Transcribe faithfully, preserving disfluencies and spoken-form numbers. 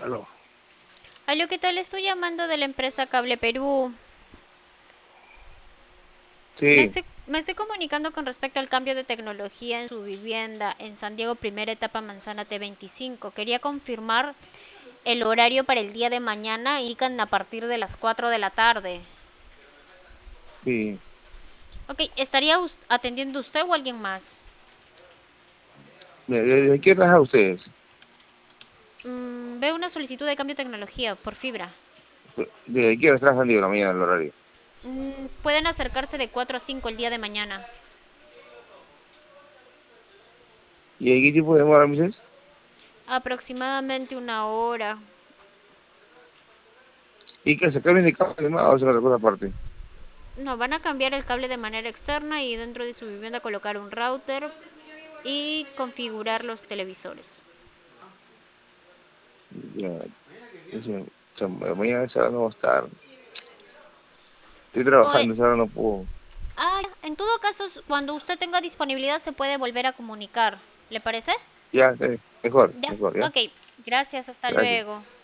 Aló. Aló, ¿qué tal? Estoy llamando de la empresa Cable Perú. Me Sí, estoy, me estoy comunicando con respecto al cambio de tecnología en su vivienda en San Diego, primera etapa Manzana T veinticinco. Quería confirmar el horario para el día de mañana. Indican a partir de las cuatro de la tarde. sí. Ok, ¿estaría us- atendiendo usted o alguien más? ¿De, de- de qué trabajan ustedes? Mm, veo una solicitud de cambio de tecnología por fibra. ¿De qué hora trabajan de la mañana el horario? Mm, pueden acercarse de cuatro a cinco el día de mañana. ¿Y de qué tipo de demora, me dices? Aproximadamente una hora. ¿Y que se cambien de cable más o se otra cosa aparte? No, van a cambiar el cable de manera externa y dentro de su vivienda colocar un router y configurar los televisores. Ya, eso, o sea, mañana a esa hora no voy a estar. Estoy trabajando, Puede... a esa hora no puedo. Ah, en todo caso, cuando usted tenga disponibilidad se puede volver a comunicar. ¿Le parece? Ya, está bien. Mejor, Ya, mejor, ya. ok. Gracias, hasta Gracias. luego.